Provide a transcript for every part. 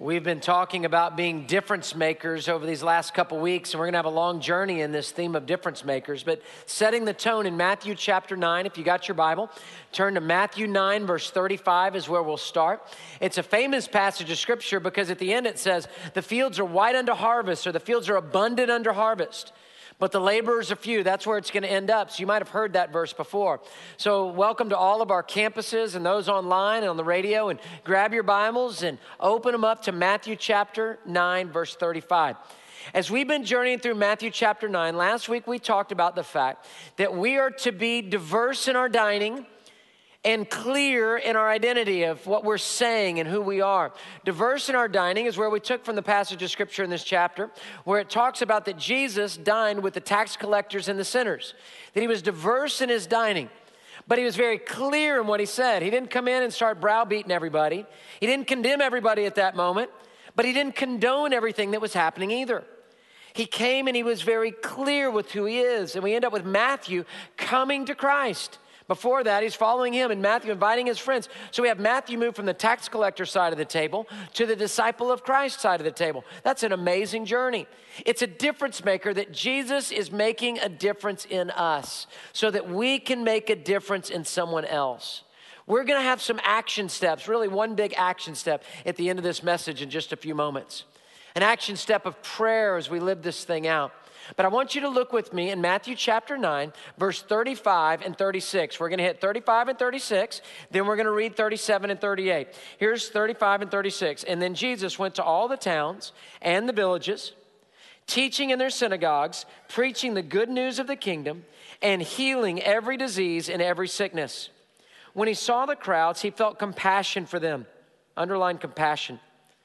We've been talking about being difference makers over these last couple weeks, and we're going to have a long journey in this theme of difference makers. But setting the tone in Matthew chapter 9, if you got your Bible, turn to Matthew 9, verse 35 is where we'll start. It's a famous passage of Scripture because at the end it says, the fields are white unto harvest, or the fields are abundant unto harvest, but the laborers are few. That's where it's going to end up. So you might have heard that verse before. So welcome to all of our campuses and those online and on the radio. And grab your Bibles and open them up to Matthew chapter 9, verse 35. As we've been journeying through Matthew chapter 9, last week we talked about the fact that we are to be diverse in our dining and clear in our identity of what we're saying and who we are. Diverse in our dining is where we took from the passage of Scripture in this chapter, where it talks about that Jesus dined with the tax collectors and the sinners, that he was diverse in his dining. But he was very clear in what he said. He didn't come in and start browbeating everybody. He didn't condemn everybody at that moment, but he didn't condone everything that was happening either. He came and he was very clear with who he is. And we end up with Matthew coming to Christ. Before that, he's following him, and Matthew inviting his friends. So we have Matthew move from the tax collector side of the table to the disciple of Christ side of the table. That's an amazing journey. It's a difference maker that Jesus is making a difference in us so that we can make a difference in someone else. We're going to have some action steps, really one big action step at the end of this message in just a few moments. An action step of prayer as we live this thing out. But I want you to look with me in Matthew chapter 9, verse 35 and 36. We're going to hit 35 and 36. Then we're going to read 37 and 38. Here's 35 and 36. And then Jesus went to all the towns and the villages, teaching in their synagogues, preaching the good news of the kingdom, and healing every disease and every sickness. When he saw the crowds, he felt compassion for them. Underline compassion.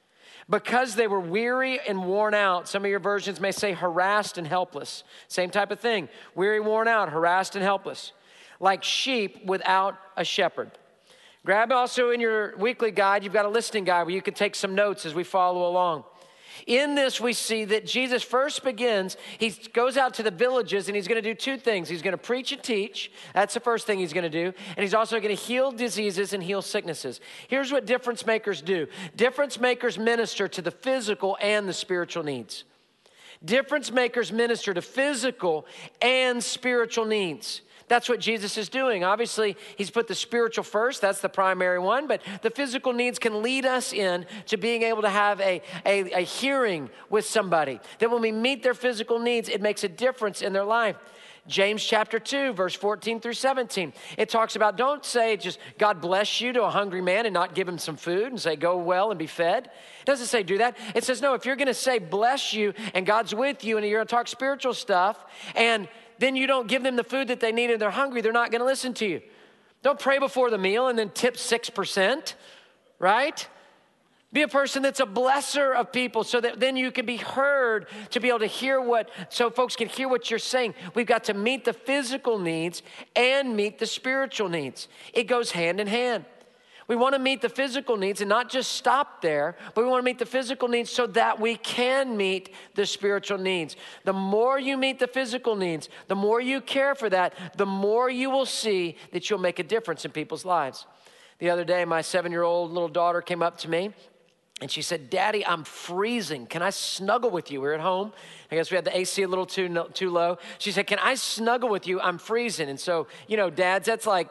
Because they were weary and worn out. Some of your versions may say harassed and helpless. Same type of thing. Weary, worn out, harassed and helpless. Like sheep without a shepherd. Grab also in your weekly guide, you've got a listening guide where you can take some notes as we follow along. In this, we see that Jesus first begins, he goes out to the villages and he's going to do two things. He's going to preach and teach. That's the first thing he's going to do. And he's also going to heal diseases and heal sicknesses. Here's what difference makers do. Difference makers minister to the physical and the spiritual needs. Difference makers minister to physical and spiritual needs. That's what Jesus is doing. Obviously, he's put the spiritual first. That's the primary one. But the physical needs can lead us in to being able to have a hearing with somebody. That when we meet their physical needs, it makes a difference in their life. James chapter 2, verse 14 through 17. It talks about, don't say just God bless you to a hungry man and not give him some food and say go well and be fed. It doesn't say do that. It says, no, if you're going to say bless you and God's with you and you're going to talk spiritual stuff and then you don't give them the food that they need and they're hungry, they're not going to listen to you. Don't pray before the meal and then tip 6%, right? Be a person that's a blesser of people so that then you can be heard to be able to hear so folks can hear what you're saying. We've got to meet the physical needs and meet the spiritual needs. It goes hand in hand. We want to meet the physical needs and not just stop there, but we want to meet the physical needs so that we can meet the spiritual needs. The more you meet the physical needs, the more you care for that, the more you will see that you'll make a difference in people's lives. The other day, my 7-year-old little daughter came up to me and she said, Daddy, I'm freezing. Can I snuggle with you? We're at home. I guess we had the AC a little too low. She said, can I snuggle with you? I'm freezing. And so, dads, that's like,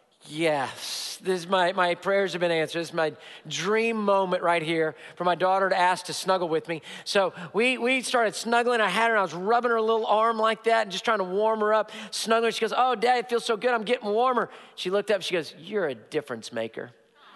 yes, this is my prayers have been answered. This is my dream moment right here for my daughter to ask to snuggle with me. So we started snuggling. I had her and I was rubbing her little arm like that and just trying to warm her up, snuggling. She goes, oh, Dad, it feels so good. I'm getting warmer. She looked up, she goes, you're a difference maker.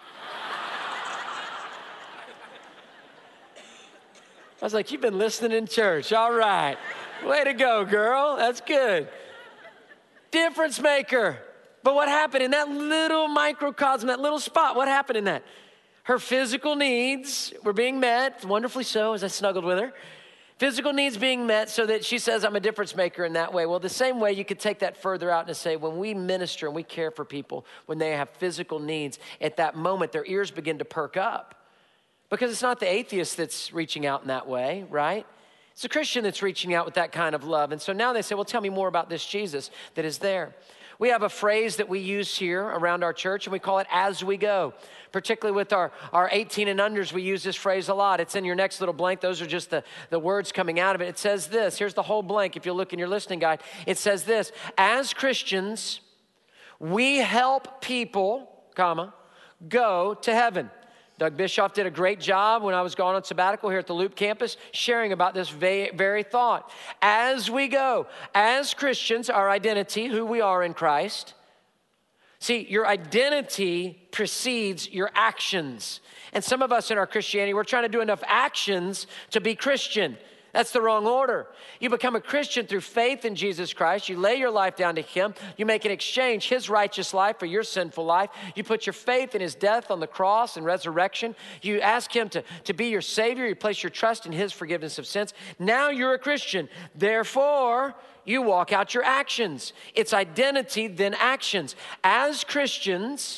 I was like, you've been listening in church. All right. Way to go, girl. That's good. Difference maker. But what happened in that little microcosm, that little spot? What happened in that? Her physical needs were being met, wonderfully so, as I snuggled with her. Physical needs being met so that she says, I'm a difference maker in that way. Well, the same way you could take that further out and say, when we minister and we care for people, when they have physical needs, at that moment, their ears begin to perk up. Because it's not the atheist that's reaching out in that way, right? It's the Christian that's reaching out with that kind of love. And so now they say, well, tell me more about this Jesus that is there. We have a phrase that we use here around our church, and we call it as we go. Particularly with our 18 and unders, we use this phrase a lot. It's in your next little blank. Those are just the words coming out of it. It says this. Here's the whole blank. If you look in your listening guide, it says this. As Christians, we help people, go to heaven. Doug Bischoff did a great job when I was gone on sabbatical here at the Loop campus, sharing about this very thought. As we go, as Christians, our identity, who we are in Christ. See, your identity precedes your actions. And some of us in our Christianity, we're trying to do enough actions to be Christian. That's the wrong order. You become a Christian through faith in Jesus Christ. You lay your life down to him. You make an exchange, his righteous life for your sinful life. You put your faith in his death on the cross and resurrection. You ask him to be your Savior. You place your trust in his forgiveness of sins. Now you're a Christian. Therefore, you walk out your actions. It's identity, then actions. As Christians,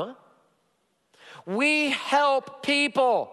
we help people,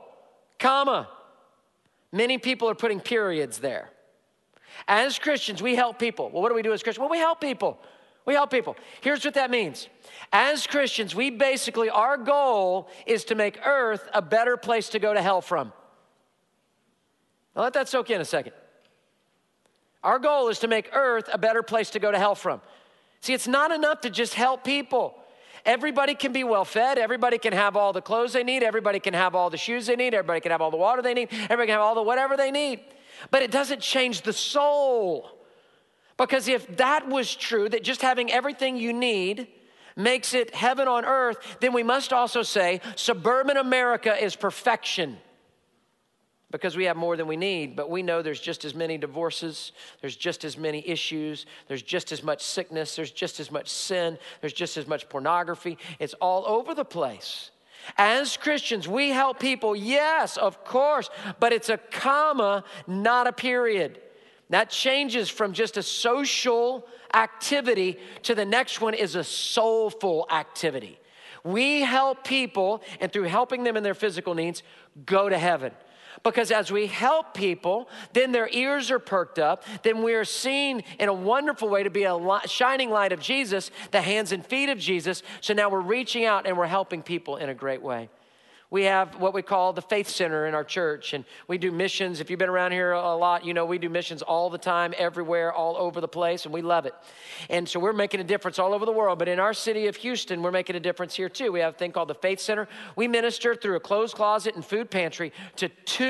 Many people are putting periods there. As Christians, we help people. Well, what do we do as Christians? Well, we help people. We help people. Here's what that means. As Christians, our goal is to make earth a better place to go to hell from. Now let that soak in a second. Our goal is to make earth a better place to go to hell from. See, it's not enough to just help people. Everybody can be well fed. Everybody can have all the clothes they need. Everybody can have all the shoes they need. Everybody can have all the water they need. Everybody can have all the whatever they need. But it doesn't change the soul. Because if that was true, that just having everything you need makes it heaven on earth, then we must also say suburban America is perfection. Because we have more than we need, but we know there's just as many divorces, there's just as many issues, there's just as much sickness, there's just as much sin, there's just as much pornography. It's all over the place. As Christians, we help people, yes, of course, but it's a comma, not a period. That changes from just a social activity to the next one is a soulful activity. We help people, and through helping them in their physical needs, go to heaven. Because as we help people, then their ears are perked up. Then we are seen in a wonderful way to be a shining light of Jesus, the hands and feet of Jesus. So now we're reaching out and we're helping people in a great way. We have what we call the Faith Center in our church, and we do missions. If you've been around here a lot, you know we do missions all the time, everywhere, all over the place, and we love it. And so we're making a difference all over the world, but in our city of Houston, we're making a difference here too. We have a thing called the Faith Center. We minister through a clothes closet and food pantry to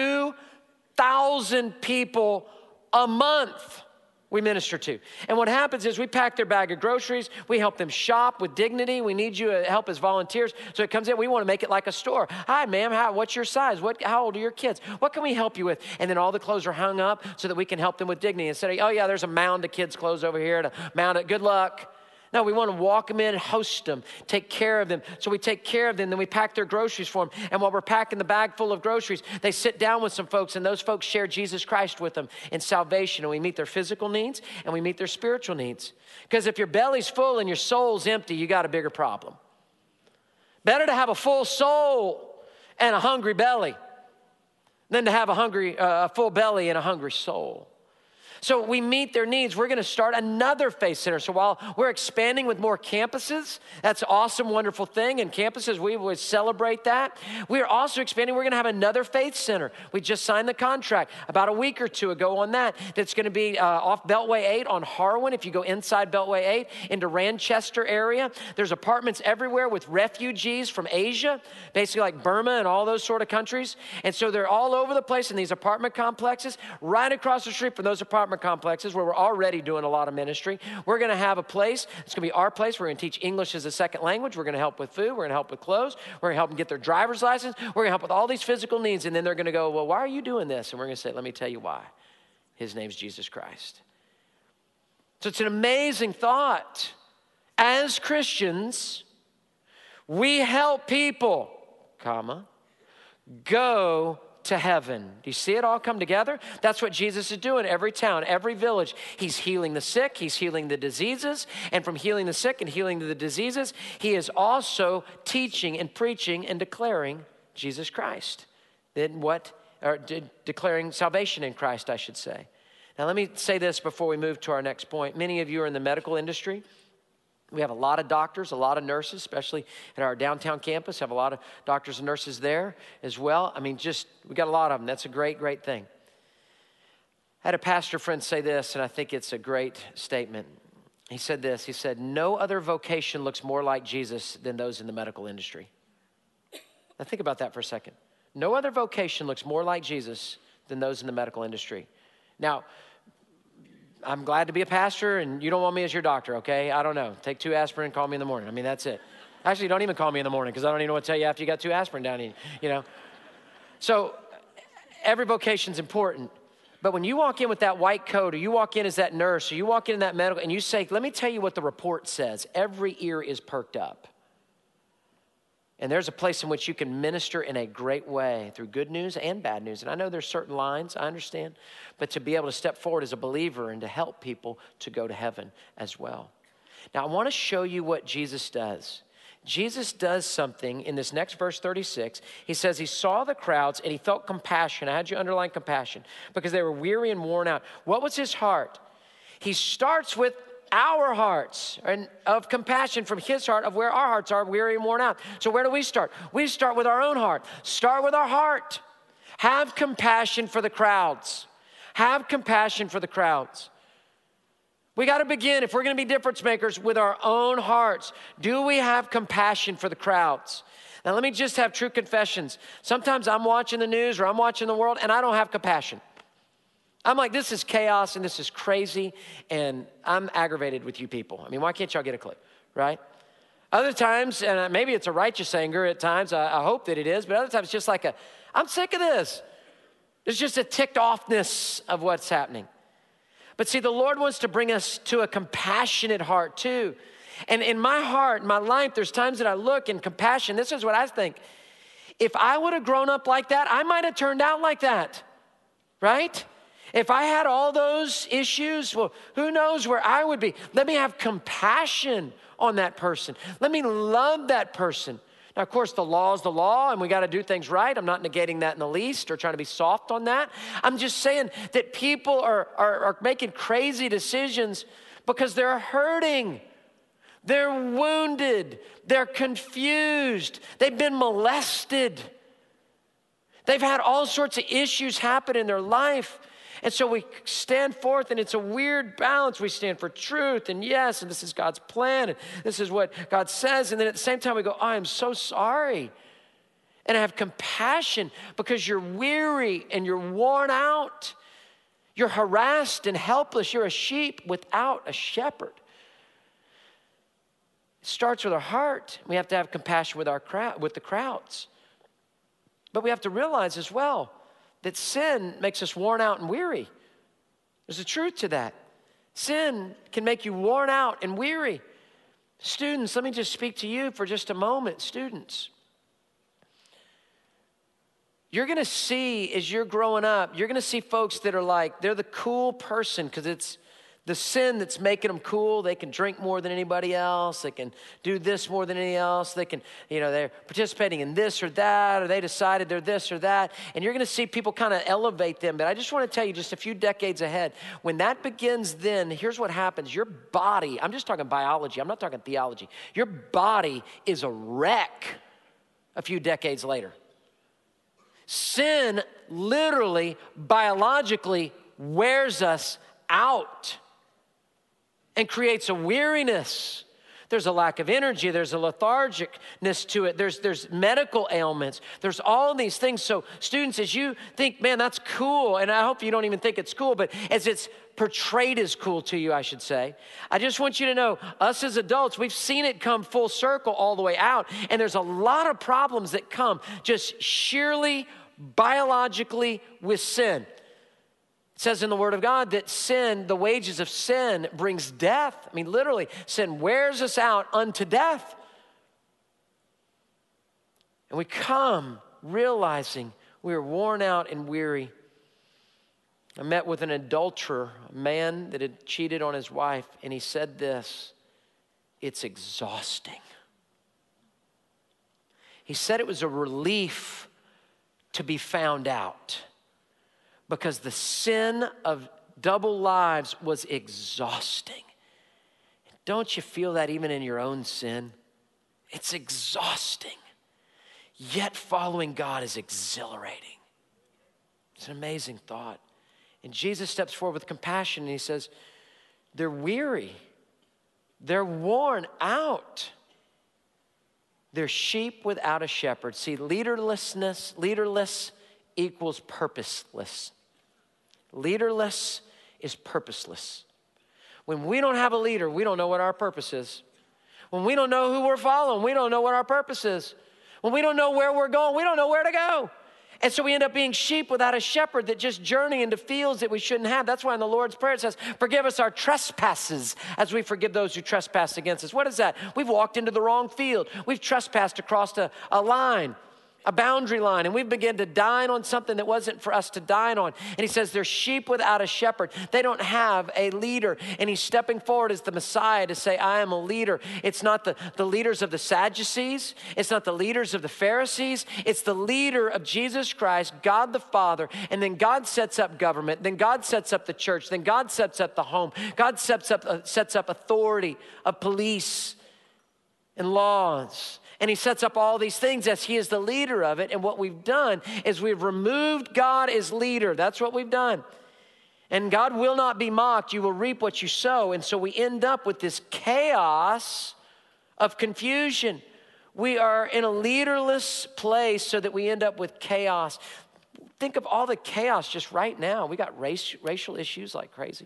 2,000 people a month. We minister to. And what happens is we pack their bag of groceries. We help them shop with dignity. We need you to help as volunteers. So it comes in. We want to make it like a store. Hi, ma'am. What's your size? How old are your kids? What can we help you with? And then all the clothes are hung up so that we can help them with dignity. Instead of, oh, yeah, there's a mound of kids' clothes over here and a mound of good luck. No, we want to walk them in, host them, take care of them. So we take care of them, then we pack their groceries for them. And while we're packing the bag full of groceries, they sit down with some folks, and those folks share Jesus Christ with them in salvation. And we meet their physical needs, and we meet their spiritual needs. Because if your belly's full and your soul's empty, you got a bigger problem. Better to have a full soul and a hungry belly than to have a full belly and a hungry soul. So we meet their needs. We're going to start another Faith Center. So while we're expanding with more campuses, that's an awesome, wonderful thing. And campuses, we would celebrate that. We are also expanding. We're going to have another Faith Center. We just signed the contract about a week or two ago on that. That's going to be off Beltway 8 on Harwin. If you go inside Beltway 8 into Ranchester area, there's apartments everywhere with refugees from Asia, basically like Burma and all those sort of countries. And so they're all over the place in these apartment complexes. Right across the street from those apartment complexes where we're already doing a lot of ministry. We're going to have a place. It's going to be our place. We're going to teach English as a second language. We're going to help with food. We're going to help with clothes. We're going to help them get their driver's license. We're going to help with all these physical needs. And then they're going to go, well, why are you doing this? And we're going to say, let me tell you why. His name's Jesus Christ. So it's an amazing thought. As Christians, we help people, go to heaven. Do you see it all come together? That's what Jesus is doing every town, every village. He's healing the sick. He's healing the diseases. And from healing the sick and healing the diseases, he is also teaching and preaching and declaring Jesus Christ. Declaring salvation in Christ, I should say. Now, let me say this before we move to our next point. Many of you are in the medical industry. We have a lot of doctors, a lot of nurses, especially at our downtown campus. Have a lot of doctors and nurses there as well. I mean, we got a lot of them. That's a great, great thing. I had a pastor friend say this, and I think it's a great statement. He said this. He said, no other vocation looks more like Jesus than those in the medical industry. Now think about that for a second. No other vocation looks more like Jesus than those in the medical industry. Now, I'm glad to be a pastor, and you don't want me as your doctor, okay? I don't know. Take 2 aspirin and call me in the morning. I mean, that's it. Actually, don't even call me in the morning because I don't even know what to tell you after you got 2 aspirin down in you. So every vocation's important. But when you walk in with that white coat, or you walk in as that nurse, or you walk in that medical, and you say, let me tell you what the report says. Every ear is perked up. And there's a place in which you can minister in a great way through good news and bad news. And I know there's certain lines, I understand. But to be able to step forward as a believer and to help people to go to heaven as well. Now, I want to show you what Jesus does. Jesus does something in this next verse 36. He says he saw the crowds and he felt compassion. I had you underline compassion because they were weary and worn out. What was his heart? He starts with our hearts and of compassion from his heart of where our hearts are weary and worn out. So where do we start? We start with our own heart. Start with our heart. Have compassion for the crowds. Have compassion for the crowds. We got to begin, if we're going to be difference makers, with our own hearts. Do we have compassion for the crowds? Now let me just have true confessions. Sometimes I'm watching the news or I'm watching the world and I don't have compassion. I'm like, this is chaos and this is crazy and I'm aggravated with you people. I mean, why can't y'all get a clue, right? Other times, and maybe it's a righteous anger at times, I hope that it is, but other times it's just like I'm sick of this. There's just a ticked offness of what's happening. But see, the Lord wants to bring us to a compassionate heart too. And in my heart, in my life, there's times that I look in compassion. This is what I think. If I would have grown up like that, I might have turned out like that, right? If I had all those issues, well, who knows where I would be. Let me have compassion on that person. Let me love that person. Now, of course, the law is the law, and we got to do things right. I'm not negating that in the least or trying to be soft on that. I'm just saying that people are making crazy decisions because they're hurting. They're wounded. They're confused. They've been molested. They've had all sorts of issues happen in their life. And so we stand forth, and it's a weird balance. We stand for truth, and yes, and this is God's plan, and this is what God says. And then at the same time, we go, I am so sorry. And I have compassion because you're weary and you're worn out. You're harassed and helpless. You're a sheep without a shepherd. It starts with our heart. We have to have compassion with the crowds. But we have to realize as well that sin makes us worn out and weary. There's a truth to that. Sin can make you worn out and weary. Students, let me just speak to you for just a moment. Students, you're going to see as you're growing up, you're going to see folks that are like, they're the cool person because it's the sin that's making them cool. They can drink more than anybody else. They can do this more than anyone else. They can, they're participating in this or that, or they decided they're this or that. And you're going to see people kind of elevate them. But I just want to tell you just a few decades ahead, when that begins then, here's what happens. Your body, I'm just talking biology. I'm not talking theology. Your body is a wreck a few decades later. Sin literally, biologically wears us out and creates a weariness. There's a lack of energy. There's a lethargicness to it. There's medical ailments. There's all these things. So students, as you think, man, that's cool, and I hope you don't even think it's cool, but as it's portrayed as cool to you, I should say, I just want you to know, us as adults, we've seen it come full circle all the way out, and there's a lot of problems that come just sheerly, biologically with sin. It says in the Word of God that sin, the wages of sin brings death. I mean, literally, sin wears us out unto death. And we come realizing we are worn out and weary. I met with an adulterer, a man that had cheated on his wife, and he said this, it's exhausting. He said it was a relief to be found out, because the sin of double lives was exhausting. Don't you feel that even in your own sin? It's exhausting. Yet following God is exhilarating. It's an amazing thought. And Jesus steps forward with compassion and he says, they're weary. They're worn out. They're sheep without a shepherd. See, leaderless equals purposeless. Leaderless is purposeless. When we don't have a leader, we don't know what our purpose is. When we don't know who we're following, we don't know what our purpose is. When we don't know where we're going, we don't know where to go. And so we end up being sheep without a shepherd that just journey into fields that we shouldn't have. That's why in the Lord's Prayer it says, forgive us our trespasses as we forgive those who trespass against us. What is that? We've walked into the wrong field. We've trespassed across a line, a boundary line, and we began to dine on something that wasn't for us to dine on. And he says they're sheep without a shepherd. They don't have a leader. And he's stepping forward as the Messiah to say, I am a leader. It's not the leaders of the Sadducees. It's not the leaders of the Pharisees. It's the leader of Jesus Christ, God the Father. And then God sets up government. Then God sets up the church. Then God sets up the home. God sets up authority of police and laws. And he sets up all these things as he is the leader of it. And what we've done is we've removed God as leader. That's what we've done. And God will not be mocked. You will reap what you sow. And so we end up with this chaos of confusion. We are in a leaderless place so that we end up with chaos. Think of all the chaos just right now. We got racial issues like crazy.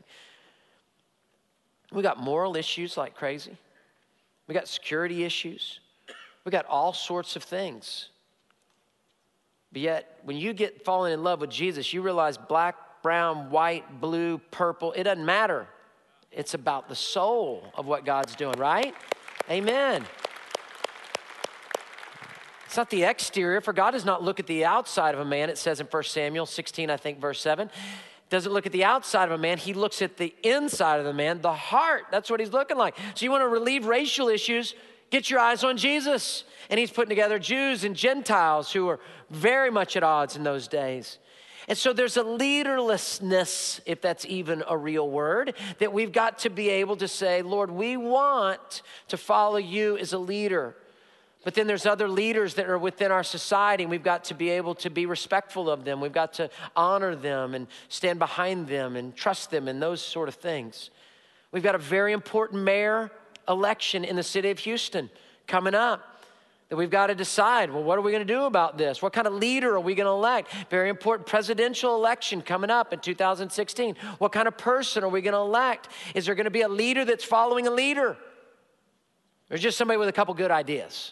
We got moral issues like crazy. We got security issues. We got all sorts of things. But yet, when you get falling in love with Jesus, you realize black, brown, white, blue, purple, it doesn't matter. It's about the soul of what God's doing, right? Amen. It's not the exterior, for God does not look at the outside of a man. It says in 1 Samuel 16, I think, verse 7. Doesn't look at the outside of a man. He looks at the inside of the man, the heart. That's what he's looking like. So you want to relieve racial issues, get your eyes on Jesus. And he's putting together Jews and Gentiles who were very much at odds in those days. And so there's a leaderlessness, if that's even a real word, that we've got to be able to say, Lord, we want to follow you as a leader. But then there's other leaders that are within our society, and we've got to be able to be respectful of them. We've got to honor them and stand behind them and trust them and those sort of things. We've got a very important mayor election in the city of Houston coming up that we've got to decide, well, what are we going to do about this? What kind of leader are we going to elect? Very important presidential election coming up in 2016. What kind of person are we going to elect? Is there going to be a leader that's following a leader? Or just somebody with a couple good ideas?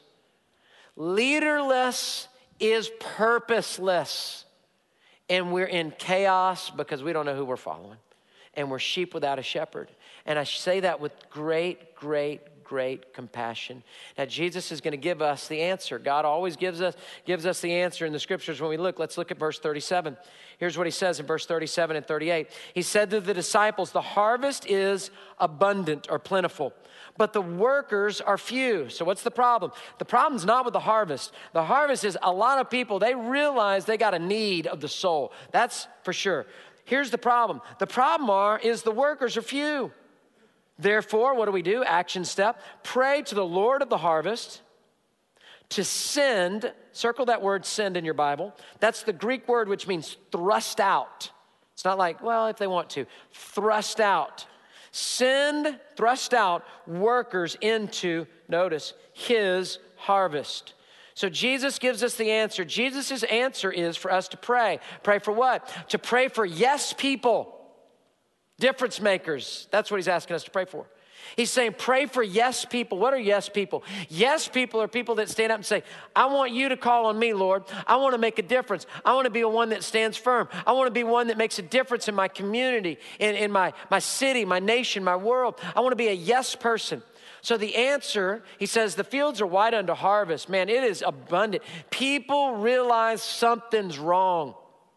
Leaderless is purposeless. And we're in chaos because we don't know who we're following. And we're sheep without a shepherd. And I say that with great compassion. Now, Jesus is going to give us the answer. God always gives us the answer in the scriptures when we look. Let's look at verse 37. Here's what he says in verse 37 and 38. He said to the disciples, the harvest is abundant or plentiful, but the workers are few. So what's the problem? The problem's not with the harvest. The harvest is a lot of people, they realize they got a need of the soul. That's for sure. Here's the problem. The problem is the workers are few. Therefore, what do? Action step. Pray to the Lord of the harvest to send, circle that word send in your Bible. That's the Greek word which means thrust out. It's not like, well, if they want to. Thrust out. Send, thrust out workers into, notice, his harvest. So Jesus gives us the answer. Jesus' answer is for us to pray. Pray for what? To pray for yes people. Difference makers. That's what he's asking us to pray for. He's saying, pray for yes people. What are yes people? Yes people are people that stand up and say, I want you to call on me, Lord. I want to make a difference. I want to be one that stands firm. I want to be one that makes a difference in my community, in my city, my nation, my world. I want to be a yes person. So the answer, he says, the fields are white unto harvest. Man, it is abundant. People realize something's wrong.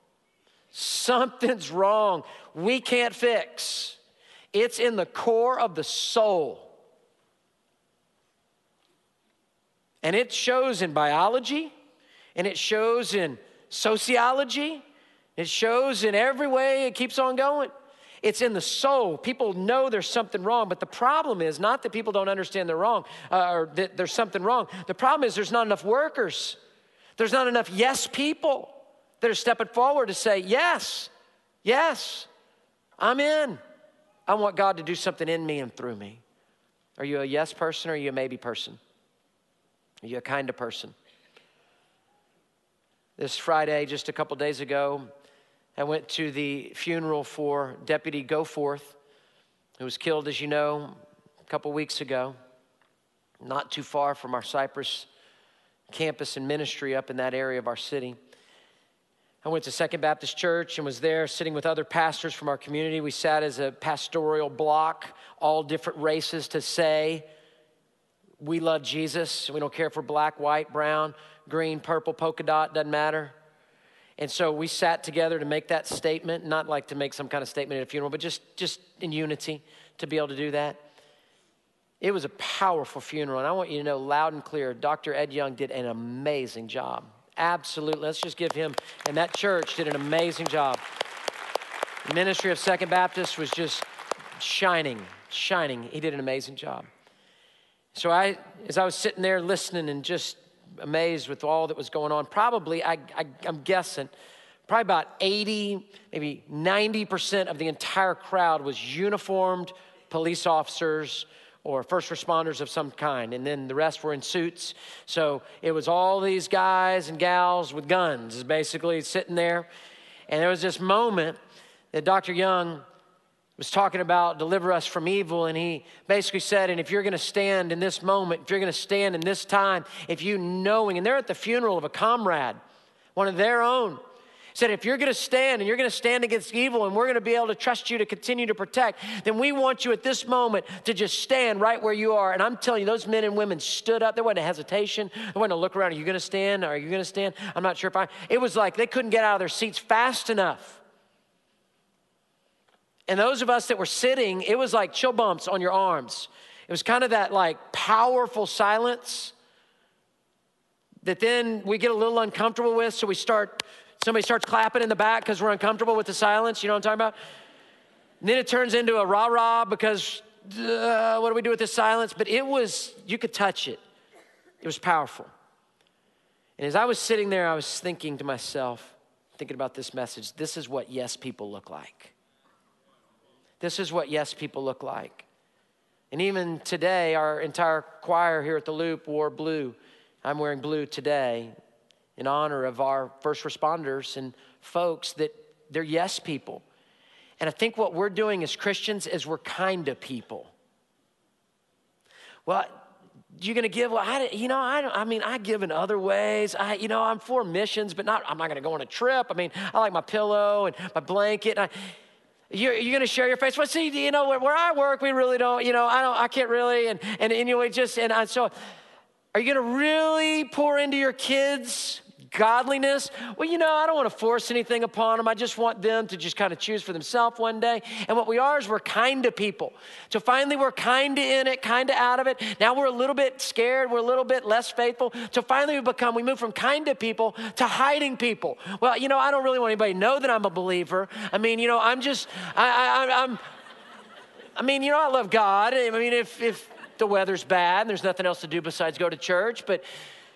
Something's wrong. We can't fix. It's in the core of the soul. And it shows in biology, and it shows in sociology, it shows in every way, it keeps on going. It's in the soul. People know there's something wrong, but the problem is not that people don't understand they're wrong or that there's something wrong. The problem is there's not enough workers. There's not enough yes people that are stepping forward to say, yes, yes, I'm in. I want God to do something in me and through me. Are you a yes person or are you a maybe person? Are you a kind of person? This Friday, just a couple days ago, I went to the funeral for Deputy Goforth, who was killed, as you know, a couple weeks ago, not too far from our Cypress campus and ministry up in that area of our city. I went to Second Baptist Church and was there sitting with other pastors from our community. We sat as a pastoral block, all different races, to say, we love Jesus. We don't care if we're black, white, brown, green, purple, polka dot, doesn't matter. And so we sat together to make that statement, not like to make some kind of statement at a funeral, but just in unity to be able to do that. It was a powerful funeral, and I want you to know loud and clear, Dr. Ed Young did an amazing job. Absolutely. Let's just give him, and that church did an amazing job. The ministry of Second Baptist was just shining. He did an amazing job. So as I was sitting there listening and just amazed with all that was going on, probably, I'm guessing, probably about 80, maybe 90% of the entire crowd was uniformed police officers or first responders of some kind. And then the rest were in suits. So it was all these guys and gals with guns basically sitting there. And there was this moment that Dr. Young was talking about deliver us from evil. And he basically said, and if you're going to stand in this moment, if you're going to stand in this time, if you knowing, and they're at the funeral of a comrade, one of their own, said, if you're going to stand and you're going to stand against evil and we're going to be able to trust you to continue to protect, then we want you at this moment to just stand right where you are. And I'm telling you, those men and women stood up. There wasn't a hesitation. There wasn't a look around. Are you going to stand? Are you going to stand? I'm not sure if it was like they couldn't get out of their seats fast enough. And those of us that were sitting, it was like chill bumps on your arms. It was kind of that like powerful silence that then we get a little uncomfortable with. So somebody starts clapping in the back because we're uncomfortable with the silence. You know what I'm talking about? And then it turns into a rah-rah because what do we do with this silence? But you could touch it. It was powerful. And as I was sitting there, I was thinking to myself, thinking about this message, this is what yes people look like. This is what yes people look like. And even today, our entire choir here at the Loop wore blue. I'm wearing blue today in honor of our first responders and folks that they're yes people. And I think what we're doing as Christians is we're kind of people. Well, you're going to give, well, I give in other ways. I'm for missions, but I'm not going to go on a trip. I like my pillow and my blanket. You're going to share your faith. Well, see, where I work, we really don't, I can't really. And anyway, so are you going to really pour into your kids godliness? Well, I don't want to force anything upon them. I just want them to just kind of choose for themselves one day. And what we are is we're kind to people. So finally we're kind of in it, kind of out of it. Now we're a little bit scared. We're a little bit less faithful. So finally we move from kind to people to hiding people. Well, I don't really want anybody to know that I'm a believer. I love God. If the weather's bad and there's nothing else to do besides go to church, but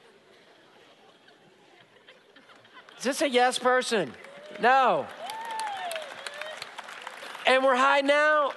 is this a yes person? No. And we're hiding out.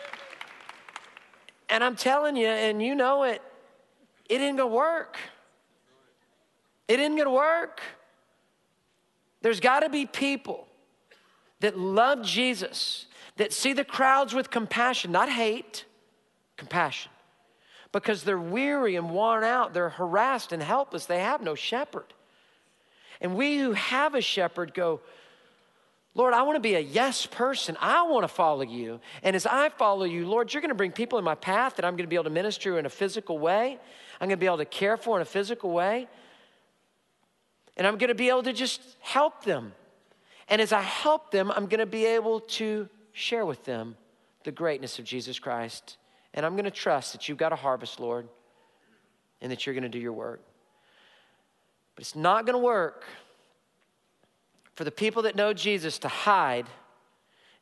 And I'm telling you, and you know it isn't going to work. It isn't going to work. There's got to be people that love Jesus, that see the crowds with compassion, not hate, compassion. Because they're weary and worn out. They're harassed and helpless. They have no shepherd. And we who have a shepherd go, Lord, I want to be a yes person. I want to follow you. And as I follow you, Lord, you're going to bring people in my path that I'm going to be able to minister in a physical way. I'm going to be able to care for in a physical way. And I'm going to be able to just help them. And as I help them, I'm going to be able to share with them the greatness of Jesus Christ. And I'm going to trust that you've got a harvest, Lord, and that you're going to do your work. But it's not going to work for the people that know Jesus to hide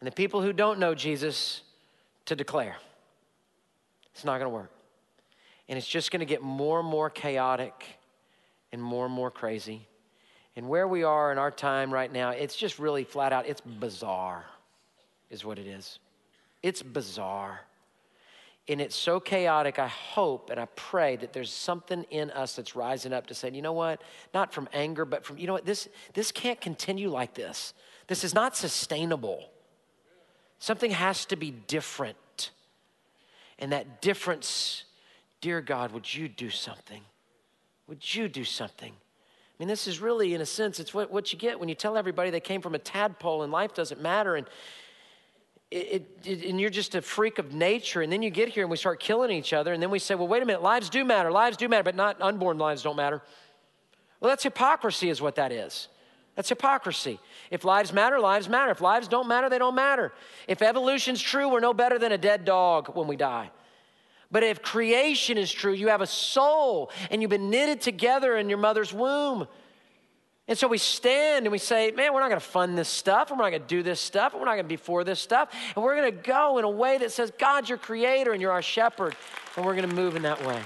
and the people who don't know Jesus to declare. It's not going to work. And it's just going to get more and more chaotic and more crazy. And where we are in our time right now, it's just really flat out, it's bizarre is what it is. It's bizarre. And it's so chaotic, I hope and I pray that there's something in us that's rising up to say, you know what? Not from anger, but from, you know what? This can't continue like this. This is not sustainable. Something has to be different. And that difference, dear God, would you do something? Would you do something? I mean, this is really, in a sense, it's what you get when you tell everybody they came from a tadpole and life doesn't matter. And and you're just a freak of nature, and then you get here and we start killing each other, and then we say, well, wait a minute, lives do matter, but not unborn lives don't matter. Well, that's hypocrisy is what that is. That's hypocrisy. If lives matter, lives matter. If lives don't matter, they don't matter. If evolution's true, we're no better than a dead dog when we die. But if creation is true, you have a soul, and you've been knitted together in your mother's womb. And so we stand and we say, man, we're not going to fund this stuff, and we're not going to do this stuff, and we're not going to be for this stuff. And we're going to go in a way that says, God's your creator and you're our shepherd, and we're going to move in that way.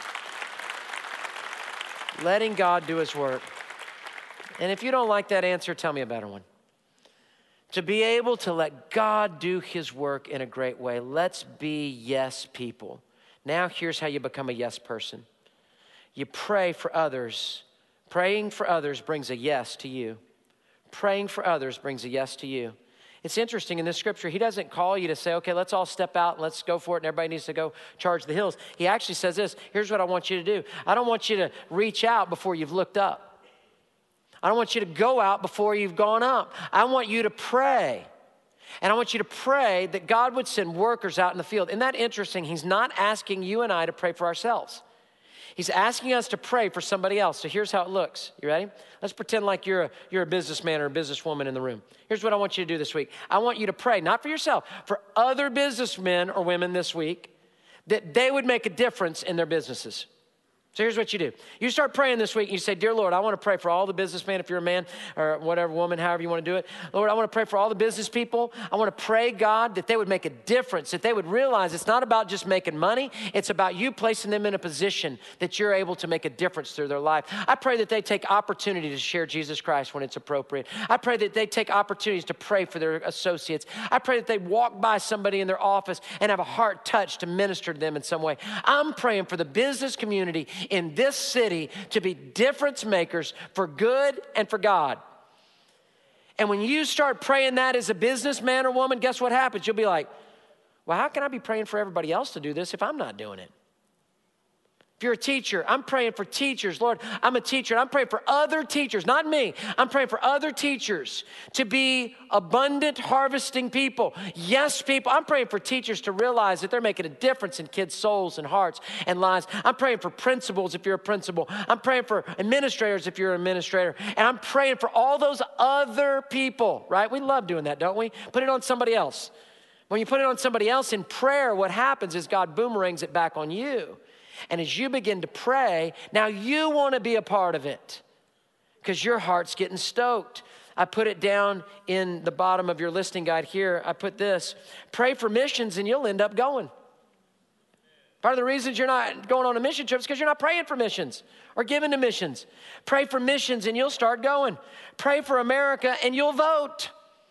Letting God do his work. And if you don't like that answer, tell me a better one. To be able to let God do his work in a great way. Let's be yes people. Now here's how you become a yes person. You pray for others. Praying for others brings a yes to you. Praying for others brings a yes to you. It's interesting in this scripture, he doesn't call you to say, okay, let's all step out and let's go for it and everybody needs to go charge the hills. He actually says this, here's what I want you to do. I don't want you to reach out before you've looked up. I don't want you to go out before you've gone up. I want you to pray. And I want you to pray that God would send workers out in the field. Isn't that interesting? He's not asking you and I to pray for ourselves. He's asking us to pray for somebody else. So here's how it looks. You ready? Let's pretend like you're a businessman or a businesswoman in the room. Here's what I want you to do this week. I want you to pray, not for yourself, for other businessmen or women this week, that they would make a difference in their businesses. So here's what you do. You start praying this week and you say, dear Lord, I want to pray for all the businessmen, if you're a man or whatever, woman, however you want to do it. Lord, I want to pray for all the business people. I want to pray, God, that they would make a difference, that they would realize it's not about just making money. It's about you placing them in a position that you're able to make a difference through their life. I pray that they take opportunity to share Jesus Christ when it's appropriate. I pray that they take opportunities to pray for their associates. I pray that they walk by somebody in their office and have a heart touch to minister to them in some way. I'm praying for the business community in this city to be difference makers for good and for God. And when you start praying that as a businessman or woman, guess what happens? You'll be like, well, how can I be praying for everybody else to do this if I'm not doing it? If you're a teacher, I'm praying for teachers. Lord, I'm a teacher, and I'm praying for other teachers, not me. I'm praying for other teachers to be abundant, harvesting people. Yes, people. I'm praying for teachers to realize that they're making a difference in kids' souls and hearts and lives. I'm praying for principals if you're a principal. I'm praying for administrators if you're an administrator. And I'm praying for all those other people, right? We love doing that, don't we? Put it on somebody else. When you put it on somebody else in prayer, what happens is God boomerangs it back on you. And as you begin to pray, now you want to be a part of it because your heart's getting stoked. I put it down in the bottom of your listening guide here. I put this, pray for missions and you'll end up going. Part of the reasons you're not going on a mission trip is because you're not praying for missions or giving to missions. Pray for missions and you'll start going. Pray for America and you'll vote.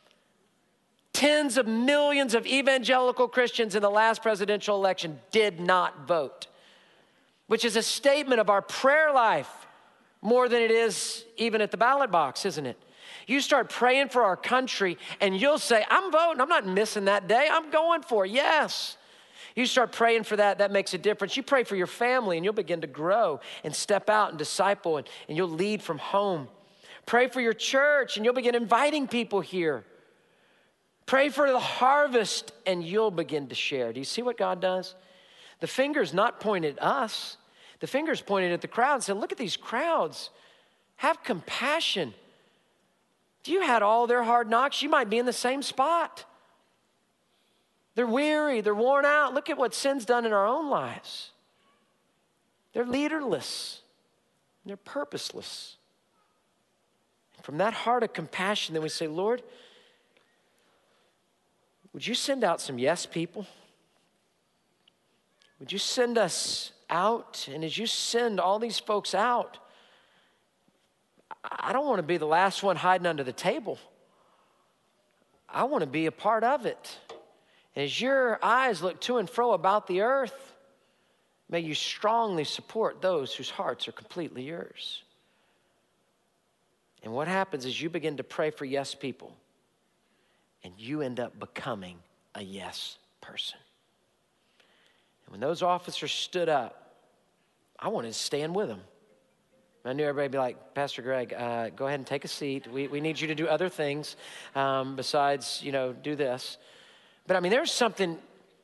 Tens of millions of evangelical Christians in the last presidential election did not vote, which is a statement of our prayer life more than it is even at the ballot box, isn't it? You start praying for our country and you'll say, I'm voting. I'm not missing that day. I'm going for it. Yes. You start praying for that. That makes a difference. You pray for your family and you'll begin to grow and step out and disciple and you'll lead from home. Pray for your church and you'll begin inviting people here. Pray for the harvest and you'll begin to share. Do you see what God does? The finger's not pointed at us. The finger's pointed at the crowd and said, look at these crowds. Have compassion. If you had all their hard knocks, you might be in the same spot. They're weary. They're worn out. Look at what sin's done in our own lives. They're leaderless. They're purposeless. From that heart of compassion, then we say, Lord, would you send out some yes people? Would you send us out? And as you send all these folks out, I don't want to be the last one hiding under the table. I want to be a part of it. And as your eyes look to and fro about the earth, may you strongly support those whose hearts are completely yours. And what happens is you begin to pray for yes people, and you end up becoming a yes person. And when those officers stood up, I wanted to stand with them. I knew everybody would be like, Pastor Greg, go ahead and take a seat. We need you to do other things besides, do this. But I mean, there's something,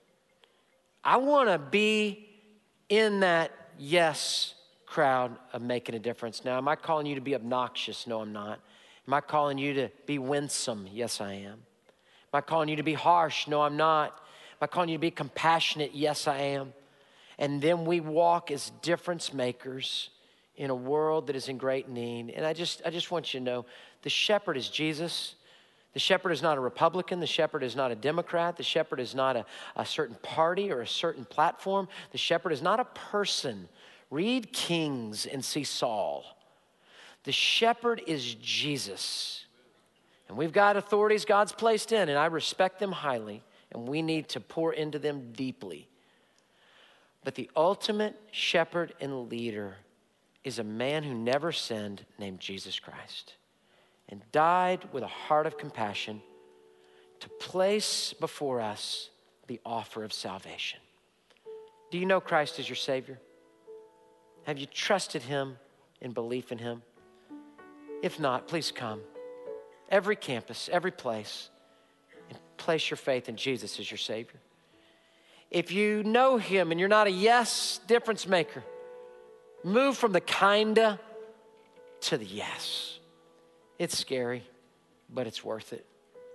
I want to be in that yes crowd of making a difference. Now, am I calling you to be obnoxious? No, I'm not. Am I calling you to be winsome? Yes, I am. Am I calling you to be harsh? No, I'm not. Am I calling you to be compassionate? Yes, I am. And then we walk as difference makers in a world that is in great need. And I just want you to know, the shepherd is Jesus. The shepherd is not a Republican. The shepherd is not a Democrat. The shepherd is not a certain party or a certain platform. The shepherd is not a person. Read Kings and see Saul. The shepherd is Jesus. And we've got authorities God's placed in, and I respect them highly, and we need to pour into them deeply. But the ultimate shepherd and leader is a man who never sinned named Jesus Christ and died with a heart of compassion to place before us the offer of salvation. Do you know Christ as your Savior? Have you trusted him in belief in him? If not, please come. Every campus, every place, and place your faith in Jesus as your Savior. If you know him and you're not a yes difference maker, move from the kinda to the yes. It's scary, but it's worth it.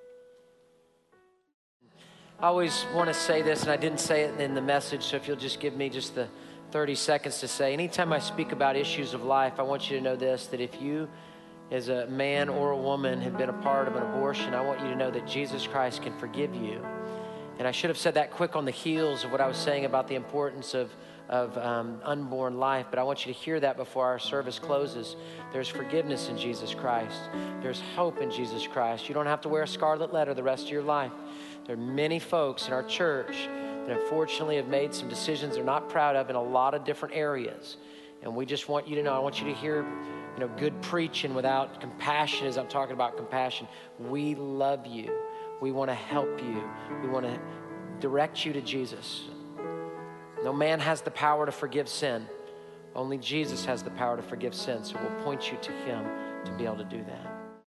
I always want to say this, and I didn't say it in the message, so if you'll just give me just the 30 seconds to say, anytime I speak about issues of life, I want you to know this, that if you as a man or a woman have been a part of an abortion, I want you to know that Jesus Christ can forgive you. And I should have said that quick on the heels of what I was saying about the importance of unborn life, but I want you to hear that before our service closes. There's forgiveness in Jesus Christ. There's hope in Jesus Christ. You don't have to wear a scarlet letter the rest of your life. There are many folks in our church that unfortunately have made some decisions they're not proud of in a lot of different areas. And we just want you to know, I want you to hear, good preaching without compassion as I'm talking about compassion. We love you. We want to help you. We want to direct you to Jesus. No man has the power to forgive sin. Only Jesus has the power to forgive sin. So we'll point you to him to be able to do that.